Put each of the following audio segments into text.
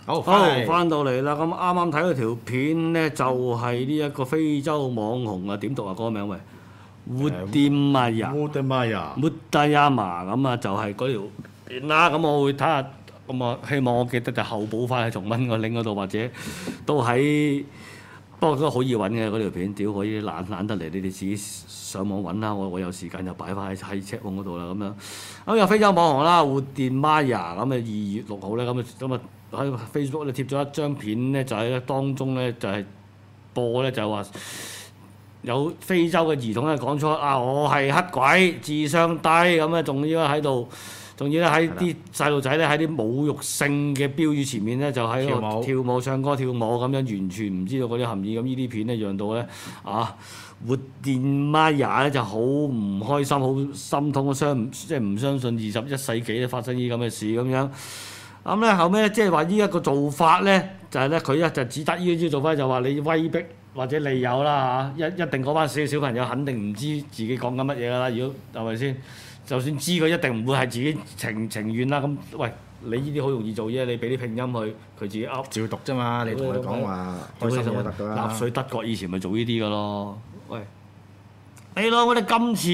好，翻到嚟啦！咁啱啱睇嗰條片咧，就係呢一個非洲網紅啊，點讀啊？嗰個名喂，活掂瑪雅， 我的媽呀！ 活達亞麻咁啊，就係嗰條片啦。咁我會睇下，咁啊希望我記得就後補翻喺重溫個 link 嗰度，或者都喺，不過都好易揾嘅嗰條片。屌，可以懶得嚟，你哋自己上網揾啦。我有時間就擺翻喺 chat room 嗰度啦。咁樣咁有非洲網紅啦，活掂瑪雅咁啊，2月6號咧，咁啊喺 Facebook 咧貼咗一張片咧，就喺當中咧就係播咧就係話。有非洲嘅兒童咧講出啊，我係黑鬼，智商低咁啊，仲要喺度，仲要咧喺啲細路仔咧喺啲侮辱性嘅標語前面咧就喺度跳舞、唱歌、跳舞咁樣，完全唔知道嗰啲含義。咁呢啲片咧讓到咧啊，活掂瑪雅咧就好唔開心、好心痛、即係唔相信21世紀咧發生呢啲咁嘅事咁樣。咁咧後尾即係話呢一個做法咧，就係咧佢一就只得呢啲做法，就話你威逼。或者利誘啦嚇，一定嗰班小朋友肯定唔知自己講緊乜嘢㗎啦。如果係咪先？就算知佢一定唔會係自己情願啦。咁喂，你呢啲好容易做啫，你俾啲拼音佢自己噏照讀啫嘛。你同佢講話開心就得㗎啦。 納粹德國以前咪做呢啲㗎咯。喂，你攞我哋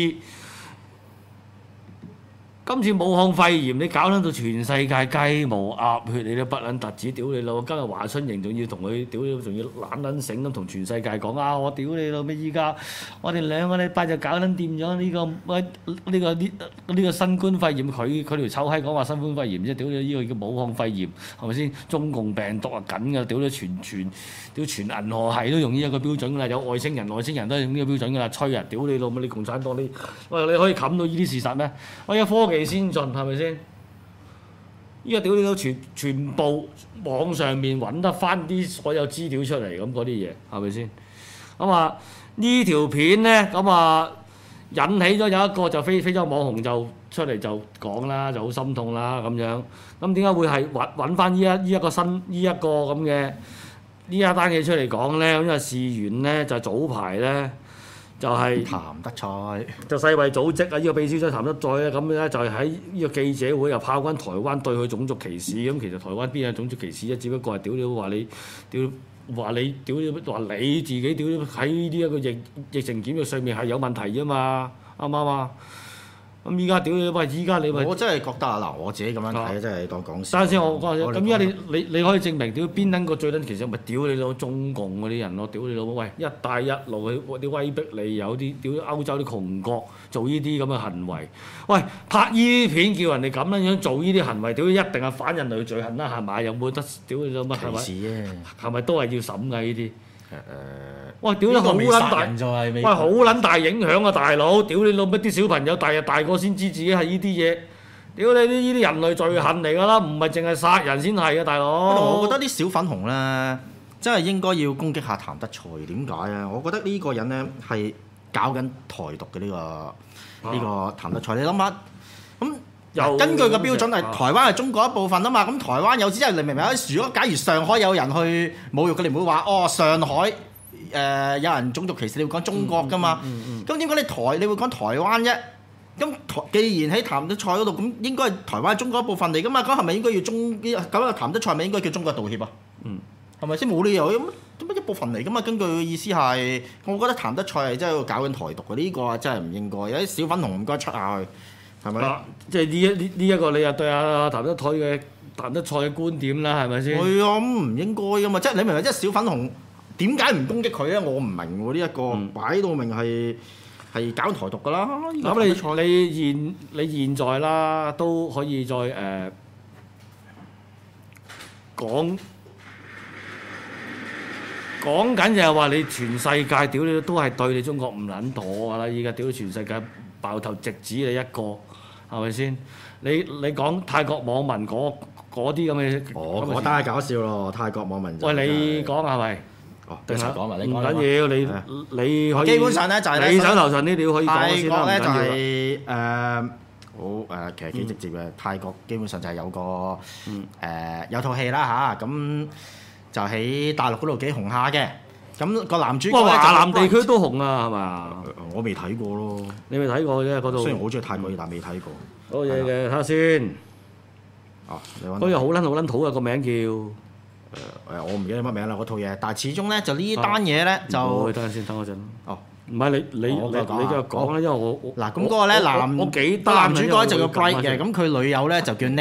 今次武漢肺炎，你搞撚到全世界雞毛鴨血，你都不撚特止，屌你老！今日華春瑩仲要同佢屌你，仲要懶撚醒咁同全世界講啊！我屌你老咩！依家我哋2個禮拜就搞撚掂咗呢個新冠肺炎，佢條臭閪講話新冠肺炎啫，屌你呢個叫武漢肺炎係咪先？中共病毒啊緊㗎，屌你全銀河系都用呢一個標準㗎啦，有外星人都係用呢個標準㗎啦，吹啊！屌你老母！你共產黨你可以冚到呢啲事實咩？我有科技先進係咪先？依家屌你都全部網上面揾得翻啲所有資料出嚟咁嗰啲嘢係咪先？咁啊呢條片咧咁啊引起咗有一個就非洲網紅就出嚟就講啦，就好心痛啦咁樣。咁點解會係揾翻呢一個咁嘅呢一單嘢出嚟講咧？因為事緣咧就早排咧。就係譚德塞， 就世衛組織啊！呢個秘書長譚德塞咧，咁咧就係喺呢個記者會又炮轟台灣對佢種族歧視。咁其實台灣邊有種族歧視啫？只不過係屌你話你自己屌喺呢一個疫情檢疫上面係有問題啫嘛？啱唔啱啊？咁依家屌你喂！依家你我真係覺得啊嗱，我自己咁樣睇真係當講笑。 等陣先，我講下先。咁依家你可以證明屌邊撚個最撚其實咪屌你老中共嗰啲人咯？屌你老母喂！一帶一路啲威逼利誘啲屌歐洲啲窮國做呢啲咁嘅行為。喂，拍呢啲片叫人哋咁樣做呢啲行為，屌一定係反人類罪行啦，係咪？有冇得屌你老母係咪？ 歧視啫。 係咪都係要審㗎呢啲？喂，屌你好撚大！ 喂， 好撚大影響啊，大佬！屌你老乜啲小朋友大個先知自己係呢啲嘢。屌你呢啲人類罪行嚟㗎啦，唔係淨係殺人先係嘅，大佬。 我覺得啲小粉紅咧，真係應該要攻擊下譚德塞。點解啊？我覺得呢個人咧係搞緊台獨嘅呢個譚德塞。你諗下咁。根據個標準係台灣係中國一部分啊嘛，咁台灣有啲人你明唔明啊？如果假如上海有人去侮辱佢，你唔會話哦上海有人種族歧視，你會講中國噶嘛？咁點解你會講台灣啫？咁既然喺譚德塞嗰度，咁應該係台灣係中國一部分嚟噶嘛？咁係咪應該要咁啊？譚德塞咪應該叫中國道歉啊？係咪先冇理由咁一部分嚟噶嘛？根據嘅意思係，我覺得譚德塞係真係搞緊台獨嘅，呢個真係唔應該。有啲小粉紅唔該出下去。係咪？ 即係呢一個你又對阿譚德塞嘅觀點啦，係咪先？ 係啊，咁唔應該噶嘛！即係你明唔明？即係小粉紅點解唔攻擊佢咧？我唔明喎，呢一個擺到明係搞台獨噶啦。 咁你現在啦都可以再講緊就係話你全世界屌你都係對你中國唔撚妥㗎啦！依家屌全世界爆頭直指你一個。係咪先？你講泰國網民嗰啲咁嘅， 嗰單係搞笑咯！泰國網民喂，你講係咪？ 哦，一齊講埋，你講。 唔緊要，你可以。 基本上咧就係你手頭上啲料可以講先啦，唔緊要。 泰國咧就係好其實幾直接嘅。泰國基本上就係有個有套戲啦嚇，咁就喺大陸嗰度幾紅下嘅。咁個男主角咧， 華南地區都紅啊，係嘛？ 我未睇過咯。 你未睇過啫，嗰度。 雖然我好中意泰國嘢，但未睇過。 嗰嘢嘅睇下先。 哦，你揾。 嗰嘢好撚土啊！個名叫我唔記得乜名啦嗰套嘢，但係始終咧就呢單嘢咧就等陣先，等我陣。 哦。 唔係你繼續講啦，因為我嗱咁嗰個咧男主角就叫 Bright 嘅，咁佢女友咧就叫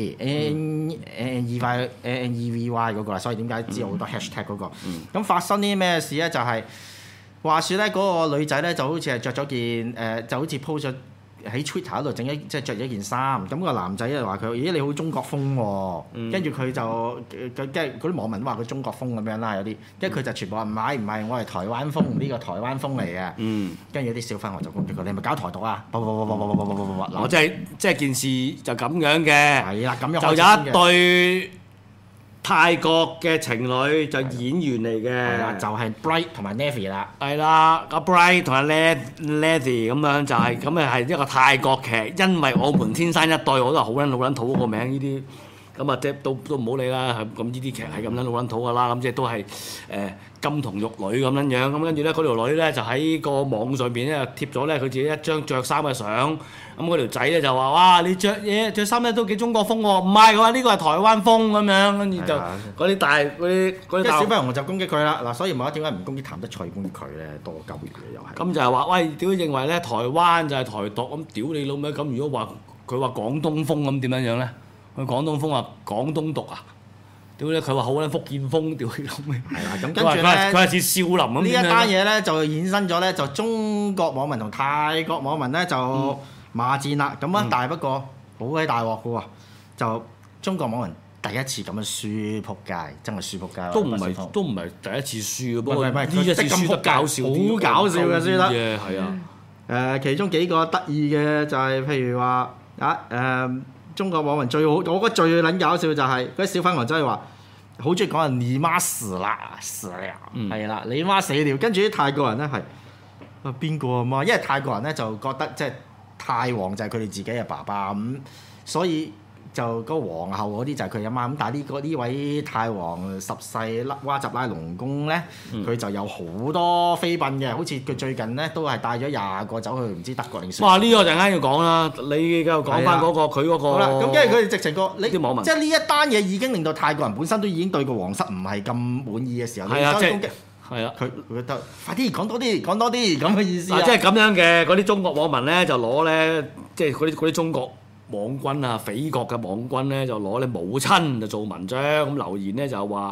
Navy，N-E-V-Y 嗰個啦，所以點解知好多 hashtag 嗰個？咁發生啲咩事咧？就係話説咧嗰個女仔咧就好似係着咗件就好似 po 咗喺 Twitter 度整一即係著咗件衫，咁個男仔就話佢：咦你好中國風喎！跟住佢就即係嗰啲網民都話佢中國風咁樣啦，有啲，跟住佢就全部話唔係，我係台灣風，呢個台灣風嚟嘅。跟住有啲小粉紅就攻擊佢：你係咪搞台獨啊？ 我即係件事就咁樣嘅。 係啦，咁樣就有一對泰國嘅情侶就演員嚟嘅， 係啦，就係 Bright 同埋 Navy 啦。 係啦，阿 Bright 同阿 Navy 咁樣就係咁啊，係一個泰國劇，因為我們天生一對，我都係好撚老撚土嗰個名呢啲，咁啊即係都唔好理啦，咁呢啲劇係咁撚老撚土㗎啦，咁即係都係金童玉女咁樣樣，咁跟住咧嗰條女咧就喺個網上邊咧貼咗咧佢自己一張着衫嘅相，咁嗰條仔咧就話：哇！你着衫咧都幾中國風喎，唔係佢話呢個係台灣風咁樣，跟住就嗰啲大小粉紅就攻擊佢啦，嗱，所以唔係點解唔攻擊譚德塞攻擊佢咧？多鳩嘅又係。 咁就係話：喂，屌認為咧台灣就係台獨，咁屌你老味！咁如果話佢話廣東風咁點樣樣咧？佢廣東風話廣東獨啊！屌你！佢話好撚福建風，屌你老味！ 係啦，咁跟住咧， 佢係似少林咁。 呢一單嘢咧就衍生咗咧，就中國網民同泰國網民咧就罵戰啦。咁啊，但係不過好鬼大鑊嘅喎，就中國網民第一次咁樣輸撲街，真係輸撲街。 都唔係第一次輸嘅，不過呢一次輸得搞笑，好搞笑嘅輸得。 係啊。 其中幾個得意嘅就係譬如話中國網民最好，我覺得最撚搞笑就係嗰啲小粉紅真係話好中意講人你媽死啦，係啦，你媽死了。跟住啲泰國人咧係邊個啊媽？因為泰國人咧就覺得即係泰王就係佢哋自己嘅爸爸咁，所以就嗰個皇后嗰啲就係佢阿媽咁。但係呢位泰王十世哇集拉隆功咧，佢就有好多妃嬪嘅，好似佢最近咧都係帶咗20個走去唔知德國定。 哇！呢個陣間要講啦，你繼續講翻嗰個佢嗰個。 好啦，咁跟住佢哋直情個啲網民， 即係呢一單嘢已經令到泰國人本身都已經對個皇室唔係咁滿意嘅時候， 係啊，即係攻擊。 係啊， 佢覺得快啲講多啲咁嘅意思啊！ 即係咁樣嘅嗰啲中國網民咧，就攞咧，即係嗰啲中國網軍啊，匪國嘅網軍咧，就攞你母親就做文章，咁留言咧就話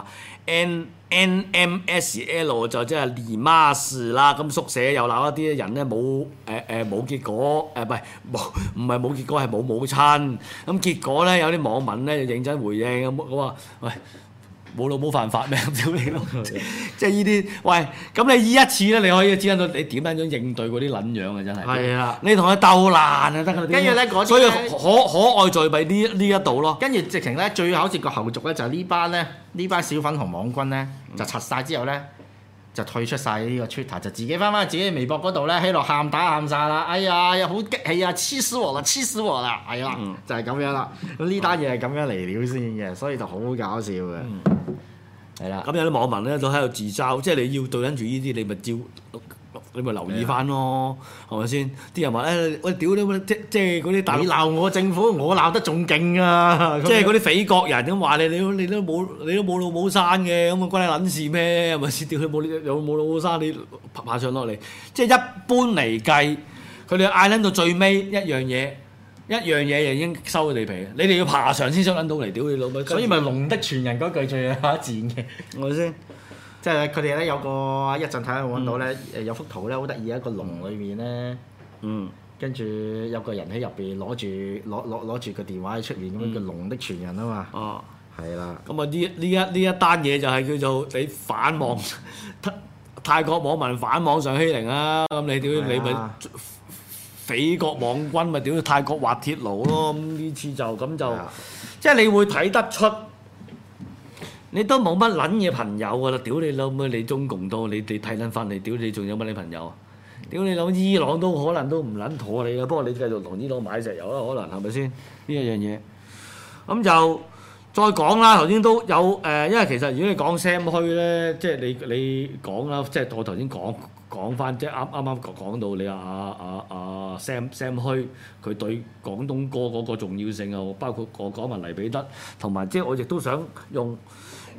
NMSL 就即係連媽事啦，咁宿舍又鬧一啲人咧冇結果，唔係冇結果係冇母親，咁結果咧有啲網民咧就認真回應咁話喂。冇老母犯法咩？屌你老！即係呢啲，喂，咁你呢一次咧，你可以知得到你點樣應對嗰啲撚樣啊！真係。係啊。你同佢鬥爛就得㗎啦。跟住咧嗰啲，所以可愛在咪呢一度咯。 跟住直情咧，最考接個後續咧，就係呢班小粉紅網軍咧，就拆晒之後咧，就退出晒呢個 Twitter，就自己翻自己微博嗰度咧，喺度喊打喊殺啦！哎呀，又好激氣啊！黐死我啦！係啦，就係咁樣啦。咁呢單嘢係咁樣嚟料先嘅，所以就好搞笑嘅。係啦， 咁有啲網民咧都喺度自嘲，即係你要對緊住呢啲，你咪留意翻咯，係咪先？啲人話喂屌你，即係嗰啲大陸， 你鬧我政府，我鬧得仲勁啊！ 即係嗰啲匪國人咁話你都冇老母生嘅，咁啊關你撚事咩？係咪先？屌佢冇老母生，你爬上落嚟，即係一般嚟計，佢哋嗌撚到最尾一樣嘢就已經收咗地皮，你哋要爬上先收撚到嚟，屌你老母！ 所以咪龍的傳人嗰句最有一戰嘅， 係咪先？ 即係佢哋咧有個一陣睇下揾到咧，有幅圖咧好得意，一個籠裏面咧，跟住有個人喺入邊攞住個電話喺出面咁樣叫龍的傳人啊嘛。哦，係啦。咁啊呢一單嘢就係叫做你反網泰國網民反網上欺凌啊！咁你屌你咪匪國網軍咪屌泰國滑鐵盧咯！咁呢次就咁就即係你會睇得出。你都冇乜撚嘢朋友㗎啦！屌你老母，你中共多，你睇撚翻嚟，屌你仲有乜你朋友啊？屌你老，伊朗都可能都唔撚妥你嘅，不過你繼續同伊朗買石油啦，可能係咪先呢一樣嘢？咁就再講啦。頭先都有因為其實如果你講 Sam 虛咧，即係你講啦，即係我頭先講翻，即係啱講到你阿 Sam 虛佢對廣東歌嗰個重要性啊，包括我講埋黎彼得，同埋即係我亦都想用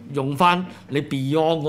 用翻你 Beyond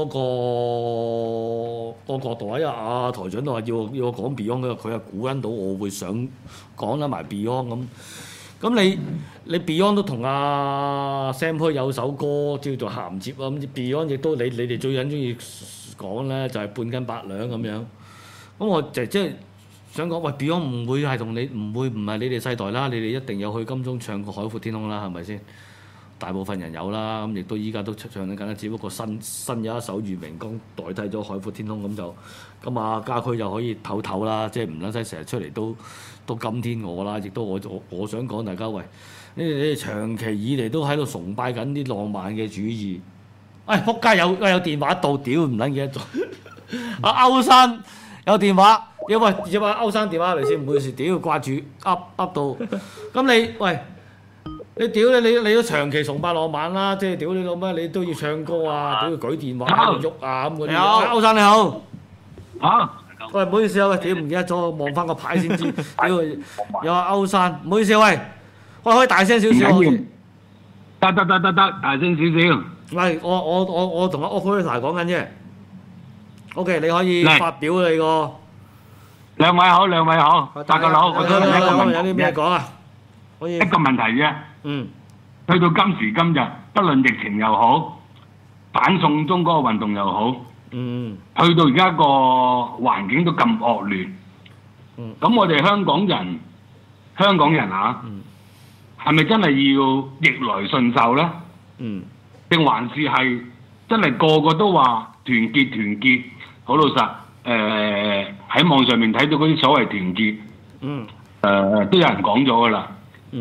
嗰個角度啊，因為台長都話要我講 Beyond 嗰個，佢係估緊到我會想講得埋 Beyond 咁。咁你 Beyond 都同阿 Sam Hui 有首歌叫做銜接啊，咁 Beyond 亦都你哋最緊中意講咧就係半斤八兩咁樣。咁我即係想講，喂 Beyond 唔會係同你唔係你哋世代啦，你哋一定有去金鐘唱過《海闊天空》啦，係咪先？大部分人有啦，咁亦都依家都唱緊啦，只不過新有一首《願榮光》代替咗《海闊天空》咁啊家駒就可以唞唞啦，即係唔撚使成日出嚟都今天我啦，亦都我想講大家喂，你哋長期以嚟都喺度崇拜緊啲浪漫嘅主義，仆街有電話到，屌唔撚記得咗，阿歐生有電話，要阿歐生電話嚟先，唔好意思，屌掛住噏到，咁你喂。你屌你都長期崇拜浪漫啦，即係屌你老咩，你都要唱歌啊，屌要舉電話喺度喐啊咁嗰啲。歐生你好，喂唔好意思啊，喂屌唔記得咗，望翻個牌先知。屌有阿歐生，唔好意思啊，喂可以大聲少少。 得，大聲少少。 喂，我同阿 operator 講緊啫。OK， 你可以發表你個。 兩位好，大個佬，我想問一個問題。 有啲咩講啊？可以。 一個問題啫。去到今時今日，不論疫情又好，反送中嗰個運動又好，去到而家個環境都咁惡劣，咁我哋香港人啊，係咪真係要逆來順受呢？定還是係真係個個都話團結？好老實，喺網上面睇到嗰啲所謂團結，都有人講咗㗎啦。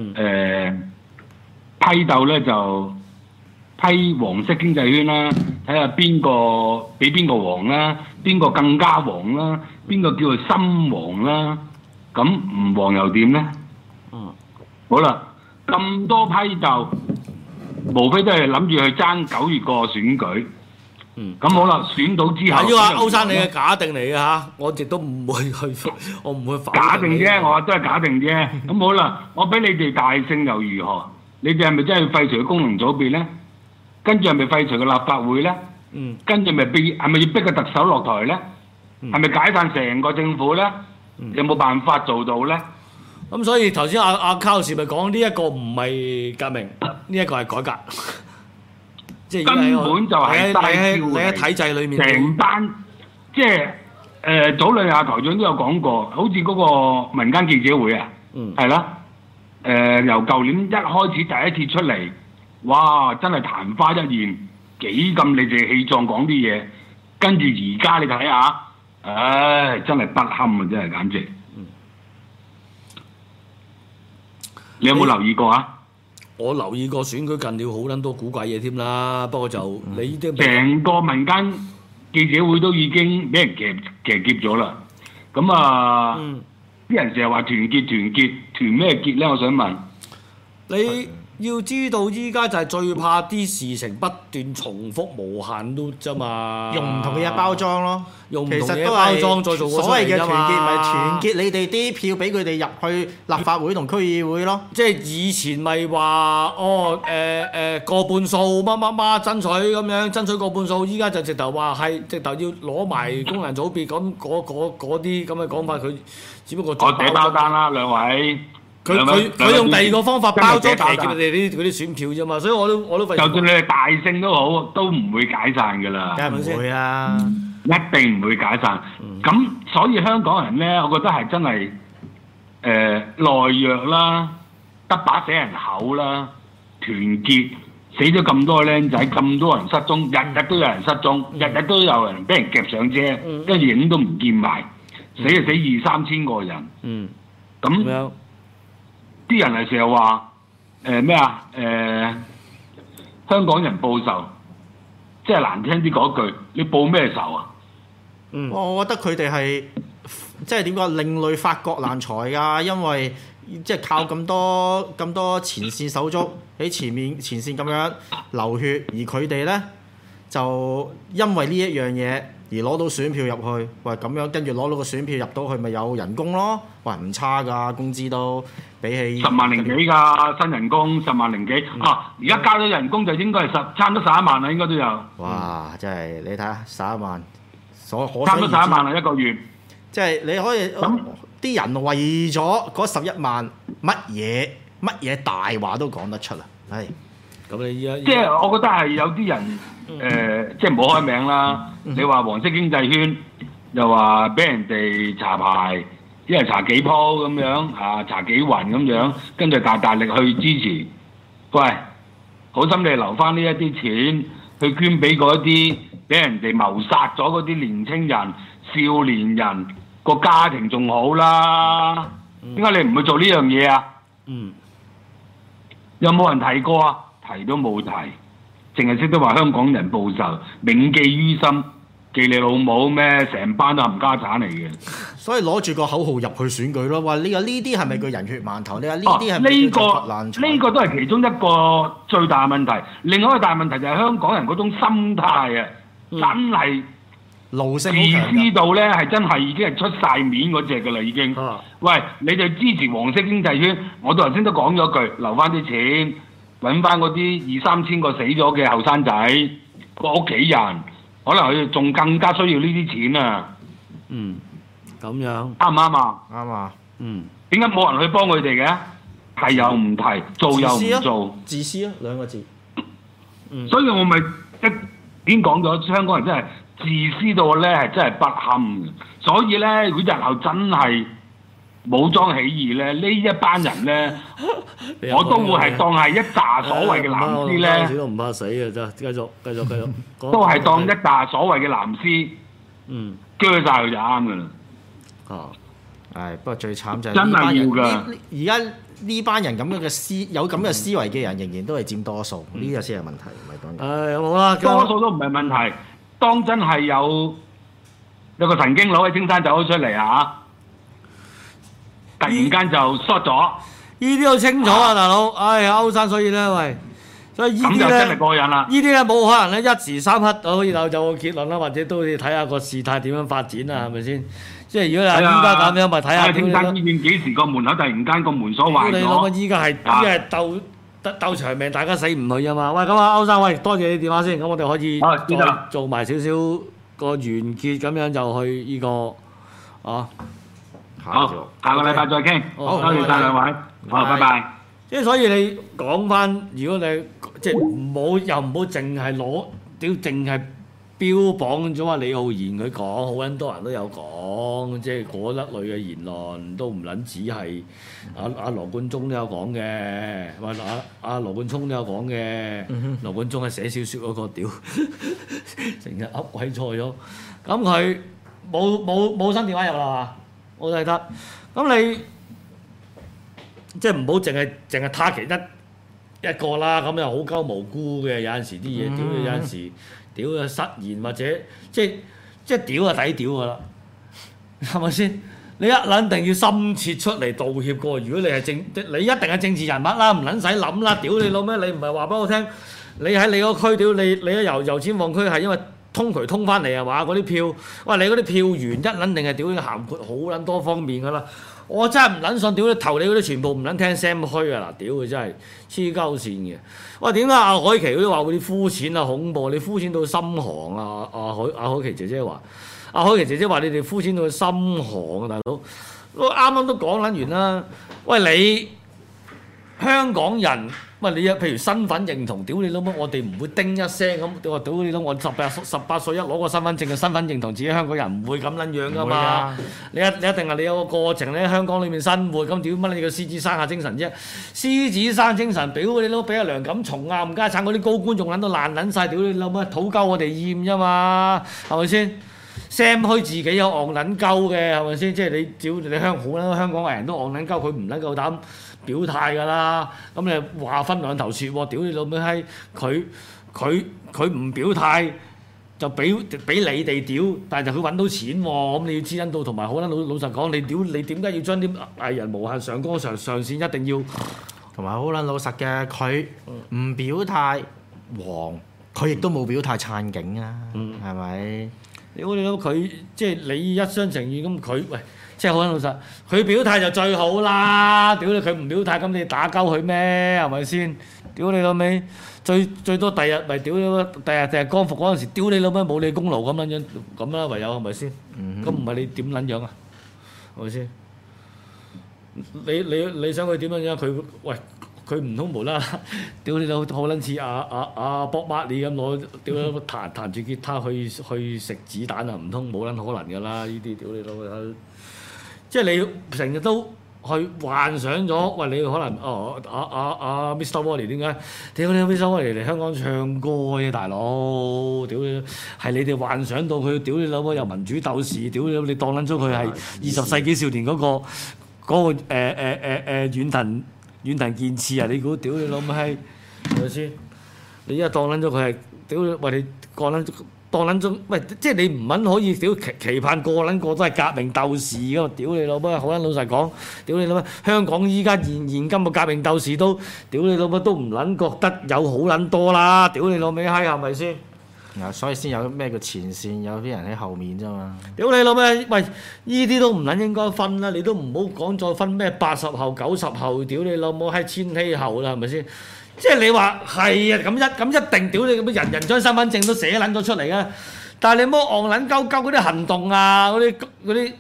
批鬥咧就批黃色經濟圈啦，睇下邊個比邊個黃啦，邊個更加黃啦，邊個叫做深黃啦，咁唔黃又點咧？好啦，咁多批鬥，無非都係諗住去爭9月個選舉。咁好啦，選到之後， 要阿歐生你嘅假定嚟嘅嚇，我亦都唔會去，我唔會反對。 假定啫，我話都係假定啫。咁好啦，我俾你哋大勝又如何？你哋係咪真係要廢除個功能組別咧？跟住係咪廢除個立法會咧？跟住係咪要逼個特首落台咧？係咪解散成個政府咧？有冇辦法做到咧？ 咁所以頭先阿卡士咪講呢一個唔係革命，呢一個係改革。即係根本就係大你喺體制裏面， 成班即係早兩日台長都有講過，好似嗰個民間記者會啊，係啦。由舊年一開始第一次出嚟，哇！真係曇花一現，幾咁理直氣壯講啲嘢。跟住而家你睇下，唉，真係不堪啊！真係簡直。你有冇留意過啊？ 我留意過選舉近了好撚多古怪嘢添啦，不過就你呢啲成個民間記者會都已經俾人騎劫咗啦。咁啊，啲人成日話團結，團咩結咧？我想問你要知道，依家就係最怕啲事情不斷重複無限 loop 啫嘛， 用唔同嘅嘢包裝咯， 用唔同嘅嘢包裝再做個所謂嘅團結，咪團結你哋啲票俾佢哋入去立法會同區議會咯。 即係以前咪話過半數乜爭取咁樣，爭取過半數，依家就直頭話係直頭要攞埋功能組別咁嗰啲咁嘅講法，佢只不過我寫包單啦，兩位。 佢用第二個方法包裝騎劫你哋嗰啲選票啫嘛，所以我都費事。就算你係大勝都好，都唔會解散㗎啦。 梗係唔會啊！ 一定唔會解散。咁所以香港人咧，我覺得係真係懦弱啦，得把死人口啦，團結死咗咁多僆仔，咁多人失蹤，日日都有人失蹤，日日都有人俾人夾上車，跟住影都唔見埋，死就死2-3千個人。咁啲人係成日話咩啊？香港人報仇，即係難聽啲講句，你報咩仇啊？ 我覺得佢哋係即係點講，另類發國難財㗎，因為即係靠咁多前線手足喺前線咁樣流血，而佢哋咧就因為呢一樣嘢而攞到選票入去，喂咁樣跟住攞到個選票入到去，咪有人工咯？喂唔差㗎，工資都比起 10萬零幾㗎新人工，10萬零幾而家加咗人工就應該係差唔多11萬啦，應該都有。 哇！真係你睇下11萬， 差唔多11萬啦一個月。 即係你可以咁啲人為咗嗰11萬，乜嘢大話都講得出啊！係。 咁你依家即係我覺得係有啲人即係唔好開名啦。你話黃色經濟圈，又話俾人哋查牌，一係查幾鋪咁樣查幾雲咁樣，跟住大力去支持。喂，好心你留翻呢一啲錢去捐俾嗰啲俾人哋謀殺咗嗰啲年青人、少年人個家庭仲好啦。點解你唔去做呢樣嘢啊？有冇人提過啊？提都冇提，淨係識得話香港人報仇，銘記於心，記你老母咩？成班都冚家產嚟嘅。 所以攞住個口號入去選舉咯。話呢啲係咪叫人血饅頭？你話呢啲係咪叫做佛爛財？ 呢個都係其中一個最大問題。另外一個大問題就係香港人嗰種心態啊，真係奴性自私到咧係真係已經係出晒面嗰隻㗎啦已經。喂，你哋支持黃色經濟圈，我頭先都講咗句，留翻啲錢。揾翻嗰啲2、3千個死咗嘅後生仔個屋企人，可能佢哋仲更加需要呢啲錢啊！ 咁樣啱唔啱啊？ 啱啊！ 點解冇人去幫佢哋嘅？提又唔提，做又唔做， 自私啊兩個字。 所以我咪一點講咗，香港人真係自私到咧係真係不堪嘅。所以咧，如果日後真係武裝起義咧，呢一班人咧，我都會係當係一紮所謂嘅藍絲咧， 都唔怕死嘅真係，繼續， 都係當一紮所謂嘅藍絲，鋸晒佢就啱㗎啦。 不過最慘就係真係要㗎。 而家呢班人咁樣嘅有咁嘅思維嘅人，仍然都係佔多數，呢個先係問題，唔係當然。 好啦， 多數都唔係問題。當真係有個神經佬喺青山走咗出嚟突然間就 short 咗， 呢啲好清楚啊，大佬。歐生，所以咧，喂，所以呢啲咧， 咁就真係過癮啦。 呢啲咧冇可能咧一時三刻可以就個結論啦，或者都要睇下個事態點樣發展啊，係咪先？即係如果係依家咁樣，咪睇下青山醫院幾時個門口突然間個門鎖壞咗？ 你諗下依家係鬥長命，大家死唔去啊嘛！喂，咁啊，歐生，喂，多謝你電話先，咁我哋可以再做埋少少個完結，咁樣就去呢個好，下個禮拜再傾。好，多謝晒兩位。好，拜拜。 即係所以你講翻，如果你即係唔好淨係淨係標榜咗話李浩然佢講，好撚多人都有講，即係嗰一類嘅言論都唔撚只係阿羅冠聰都有講嘅，或者阿羅冠聰都有講嘅。羅冠聰係寫小説嗰個屌，成日噏鬼錯咗。咁佢冇新電話入啦嘛？我記得，咁你即係唔好淨係他其一個啦，咁又好鳩無辜嘅，有陣時啲嘢屌你，有陣時屌嘅失言或者即係屌就抵屌噶啦，係咪先？你一撚定要深切出嚟道歉過，如果你係你一定係政治人物啦，唔撚使諗啦，屌你老咩？你唔係話俾我聽，你喺你個區屌你一油尖旺區係因為通渠通翻嚟係嘛？嗰啲票，喂你嗰啲票源一撚定係屌你涵括好撚多方面噶啦，我真係唔撚信屌你投你嗰啲全部唔撚聽聲虛啊！嗱，屌佢真係黐鳩線嘅。喂，點解阿海琪嗰啲話嗰啲膚淺啊恐怖？你膚淺到心寒啊！阿海琪姐姐話，阿海琪姐姐話你哋膚淺到心寒啊，大佬。我啱啱都講撚完啦。喂，你香港人，喂你譬如身份認同，屌你老母，我哋唔會叮一聲咁，我屌你老母，我18歲一攞個身份證嘅身份認同自己香港人，唔會咁撚樣噶嘛。你一定係你有個過程，你喺香港裏面生活，咁屌乜你個獅子山下精神啫？獅子山精神，屌你老，俾阿梁錦松啊、吳家產嗰啲高官仲撚到爛撚晒，屌你老母，土鳩我哋厭啫嘛，係咪先？Sam 虛自己有戇撚鳩嘅，係咪先？即係你屌你好撚香港嘅人都戇撚鳩，佢唔撚夠膽表態㗎啦，咁你話分兩頭説喎，屌你老味閪，佢唔表態就俾你哋屌，但係就佢揾到錢喎，咁你要知恩到，同埋好撚老實講，你點解要將啲藝人無限上綱上線，一定要同埋好撚老實嘅，佢唔表態黃，佢亦都冇表態撐警啊，係咪？ 屌你老母佢即係你一廂情願咁佢喂，即係好撚老實，佢表態就最好啦。屌你佢唔表態咁你打鳩佢咩？係咪先？屌你老味，最多第日咪屌你老，第日光復嗰陣時，屌你老味冇你功勞咁樣咁啦，唯有係咪先？咁唔係你點撚樣啊？係咪先？你想佢點樣樣？佢唔通無啦啦，屌你老好撚似阿Bob Marley咁攞，屌你老彈住吉他去食子彈啊！唔通冇撚可能㗎啦！呢啲屌你老，即係你成日都去幻想咗，喂你可能Mr. Wally 點解？屌你 Mr. Wally 嚟香港唱歌嘅大佬，屌你係你哋幻想到佢，屌你老母有民主鬥士，屌你老你當撚咗佢係20世紀少年嗰個遠藤健次啊！你估屌你老母閪係咪先？你依家當撚咗佢係屌你，喂你當撚咗，喂即係你唔撚可以屌期盼個撚個都係革命鬥士㗎嘛？屌你老母！好撚老實講，屌你老母！香港依家現今嘅革命鬥士都屌你老母都唔撚覺得有好撚多啦！屌你老味閪係咪先？ 所以先有咩叫前線，有啲人喺後面啫嘛。 屌你老味，喂！依啲都唔撚應該分啦，你都唔好講再分咩80後、90後，屌你老母閪千禧後啦，係咪先？即係你話係啊，咁一定屌你咁人人張身份證都寫撚咗出嚟啊！但係你摸戇撚鳩鳩嗰啲行動啊，嗰啲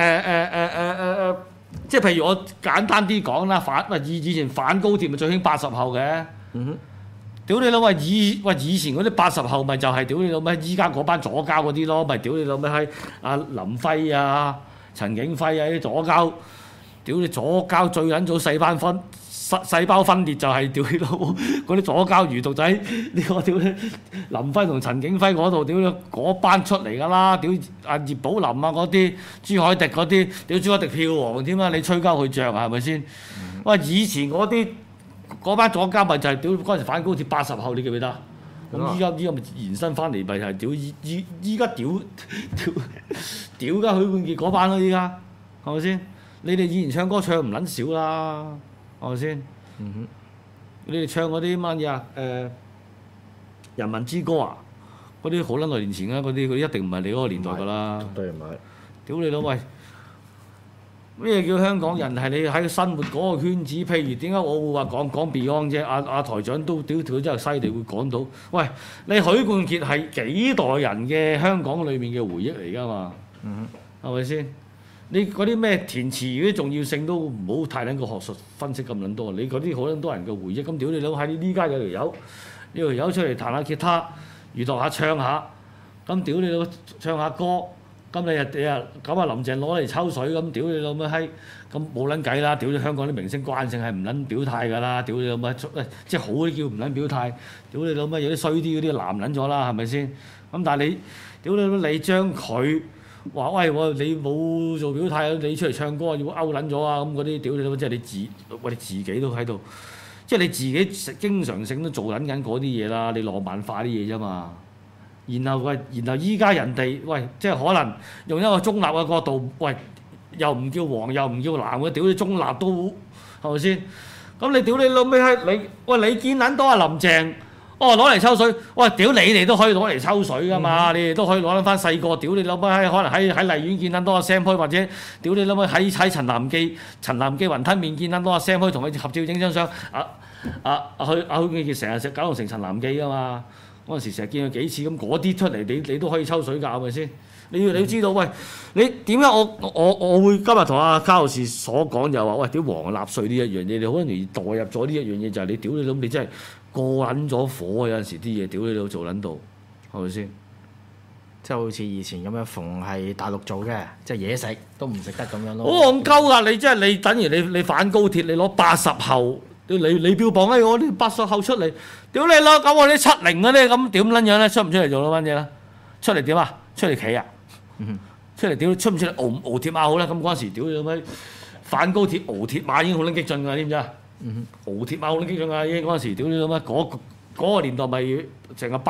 即係譬如我簡單啲講啦，以前反高鐵咪最興80後嘅。屌你老味以前嗰啲80後咪就係屌你老味，依家嗰班左膠嗰啲咯，咪屌你老味係阿林輝啊、陳景輝啊啲左膠，屌你左膠最撚早細胞分裂就係屌你老嗰啲左膠餘毒仔，呢個屌你林輝同陳景輝嗰度屌你嗰班出嚟㗎啦，屌阿葉寶林啊嗰啲，朱凱廸嗰啲，屌朱凱廸票王添啊，你吹鳩佢脹啊係咪先？喂以前嗰班左膠咪就係屌嗰陣時反高鐵80後，你記唔記得？咁依家咪延伸翻嚟咪係屌依家屌㗎許冠傑嗰班咯，依家係咪先？你哋以前唱歌唱唔撚少啦，係咪先？你哋唱嗰啲乜嘢啊？人民之歌啊，嗰啲好撚耐年前啊，嗰啲佢一定唔係你嗰個年代㗎啦。 絕對唔係。 屌你老喂！咩叫香港人？係你喺生活嗰個圈子。譬如點解我會話講 Beyond 啫？阿台長都屌佢真係犀利，會講到。喂，你許冠傑係幾代人嘅香港裏面嘅回憶嚟㗎嘛？係咪先？你嗰啲咩填詞嗰啲重要性都唔好太撚個學術分析咁撚多。你嗰啲好撚多人嘅回憶，咁屌你老喺呢家有條友出嚟彈下吉他，娛樂下唱下，咁屌你老唱下歌。咁你咁啊林鄭攞嚟抽水咁，屌你老母閪，咁冇撚計啦！屌你香港啲明星慣性係唔撚表態㗎啦！屌你老母，即係好啲叫唔撚表態，屌你老母有啲衰啲嗰啲藍撚咗啦，係咪先？咁但係你屌你將佢話喂你冇做表態，你出嚟唱歌要勾撚咗啊！咁嗰啲屌你老母，即係你自己都喺度，即係你自己經常性都做緊嗰啲嘢啦，你浪漫化啲嘢啫嘛。然後依家人哋即係可能用一個中立嘅角度，又唔叫黃又唔叫藍嘅，屌你中立都係咪先？咁你屌你老味閪你見撚到阿林鄭，攞嚟抽水，屌你哋都可以攞嚟抽水㗎嘛，你哋都可以攞翻細個，屌你老味閪可能喺荔園見撚到阿 Sam 區，或者屌你老味喺陳南記雲吞麵見撚到阿 Sam 區同佢合照影張相，許冠傑成日食九龍城陳南記㗎嘛。嗰陣時成日見佢幾次，咁嗰啲出嚟你都可以抽水㗎，係咪先？你要知道，你點解我會今日同阿卡路士所講就話，屌黃納稅呢一樣嘢，你好容易代入咗呢一樣嘢，就係你屌你老，你真係過撚咗火啊！有陣時啲嘢屌你老做撚到，係咪先？ 即係好似以前咁樣，逢係大陸做嘅，即係嘢食都唔食得咁樣咯。 好戇鳩㗎！你真係你等於你反高鐵，你攞80後。你標榜我啲80後出嚟，屌你啦！咁我啲70嗰啲咁點撚樣咧？出唔出嚟做嗰班嘢啦？出嚟點啊？出嚟企啊！出嚟屌出唔出嚟熬鐵馬好啦！咁嗰陣時屌你老味反高鐵熬鐵馬已經好撚激進㗎，知唔知啊？熬鐵馬好撚激進㗎，已經嗰陣時屌你老味嗰個年代咪成個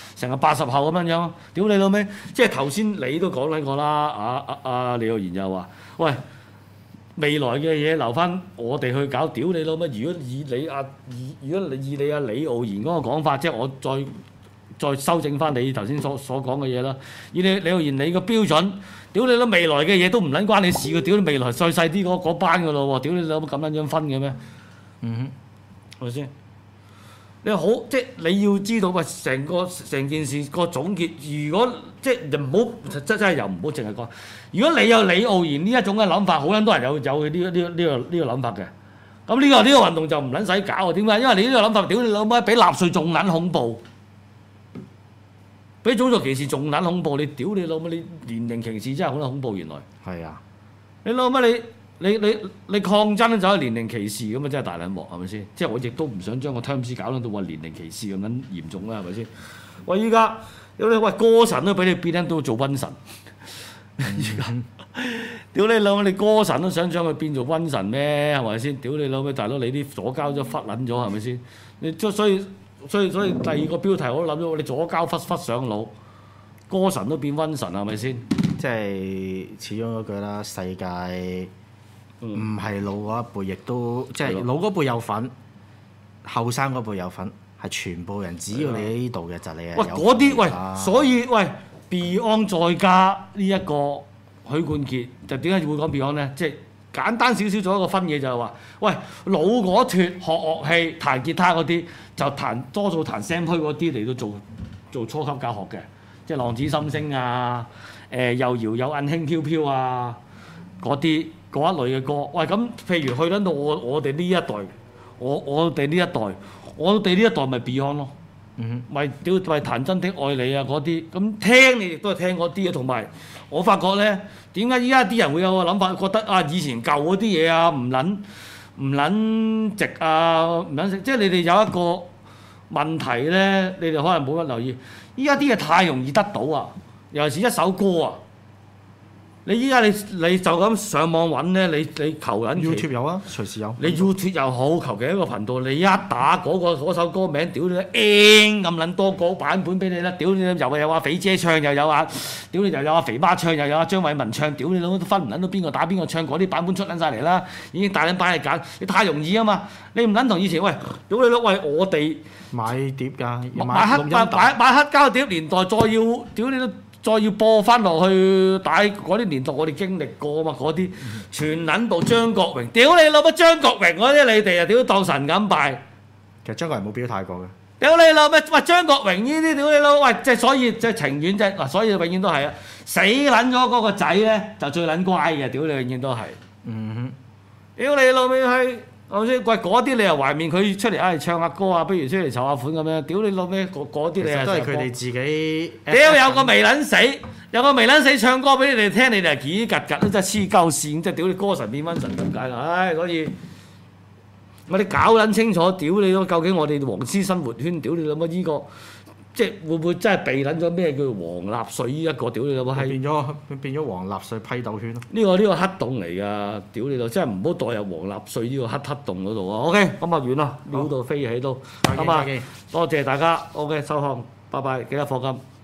80後咁樣樣，屌你老味！即係頭先你都講撚過啦，李浩然又話：喂！未來嘅嘢留翻我哋去搞，屌你老乜！如果以你李浩然嗰個講法，即係我再再修正翻你頭先所講嘅嘢啦。以你浩然你個標準，屌你都未來嘅嘢都唔撚關你事嘅，屌你未來再細啲嗰班嘅咯喎，屌你有冇咁撚樣分嘅咩？係咪先？你好，即係你要知道喂，成件事個總結，如果即係唔好真係又唔好淨係講。如果你有李浩然呢一種嘅諗法，好撚多人有呢個諗法嘅。咁呢個運動就唔撚使搞啊？點解？因為你呢個諗法，屌你老母比納粹仲撚恐怖，比種族歧視仲撚恐怖。你屌你老母，你年齡歧視真係好撚恐怖。原來係啊， 你老母你抗爭就係年齡歧視咁啊，真係大撚鑊係咪先？即係我亦都唔想將個 terms 搞到話年齡歧視咁撚嚴重啦，係咪先？喂，依家喂歌神都俾你變到做瘟神，依家屌你老母，你歌神都想將佢變做瘟神咩？係咪先？屌你老母，大佬你啲左膠都忽撚咗係咪先？你所以第二個標題我都諗咗，你左膠忽上腦，歌神都變瘟神係咪先？ 即係始終嗰句啦，世界唔係老嗰一輩，亦都即係老嗰輩有份，後生嗰輩有份，係全部人。只要你喺呢度嘅就你係有份。喂，嗰啲喂，所以喂 Beyond 再加呢一個許冠傑，就點解會講 Beyond 咧？即係簡單少少做一個分野就係話，喂老嗰脱學樂器彈吉他嗰啲，就多數彈 Sam 區嗰啲嚟到做初級教學嘅，即係浪子心聲啊，又搖有韌輕飄飄啊嗰一類嘅歌。喂，咁譬如去到我哋呢一代，我哋呢一代咪 Beyond 咯。咪屌咪彈真的愛你啊嗰啲，咁聽你亦都係聽嗰啲啊，同埋我發覺咧，點解依家啲人會有個諗法，覺得啊以前舊嗰啲嘢啊唔撚值啊，唔撚食，即係你哋有一個問題咧，你哋可能冇乜留意，依家啲嘢太容易得到啊，尤其是一首歌啊。你依家你就咁上網揾咧，你求緊 YouTube 有啊，隨時有。 你 YouTube 又好，求其一個頻道，你一打嗰首歌名，屌你咁撚多個版本俾你啦！屌你又有阿肥姐唱，又有屌你又有阿肥媽唱，又有阿張偉文唱，屌你都分唔撚到邊個打邊個唱，嗰啲版本出撚晒嚟啦，已經大撚版嚟揀，你太容易啊嘛！你唔撚同以前喂，屌你老喂我哋買碟㗎， 買黑膠碟年代，再要屌你都。再要播翻落去帶嗰啲年代，我哋經歷過嘛，嗰啲全撚部張國榮，屌你老母張國榮嗰啲你哋啊，屌當神咁拜。 其實張國榮冇表態過嘅。 屌你老母，喂張國榮呢啲屌你老，喂即係所以即係情願啫，嗱所以永遠都係啊，死撚咗嗰個仔咧就最撚乖嘅，屌你永遠都係。屌你老味係。係咪先？喂，嗰啲你又懷念佢出嚟唱下歌啊，不如出嚟籌下款咁樣。屌你老咩？嗰啲你係都係佢哋自己。 屌有個未撚死，唱歌俾你哋聽，你哋係幾拮拮都真係黐鳩線，即係屌你歌神變瘟神咁解啦！唉，所以我哋搞撚清楚，屌你咯！究竟我哋黃絲生活圈，屌你老母依個，即係會唔會真係避撚咗咩叫黃納粹呢一個？屌你老母係變咗黃納粹批鬥圈咯。 呢個黑洞嚟㗎，屌你老！真係唔好代入黃納粹呢個黑洞嗰度啊！OK，咁啊完啦，料到飛起都，咁啊多謝大家，OK 收看，拜拜，記得課金。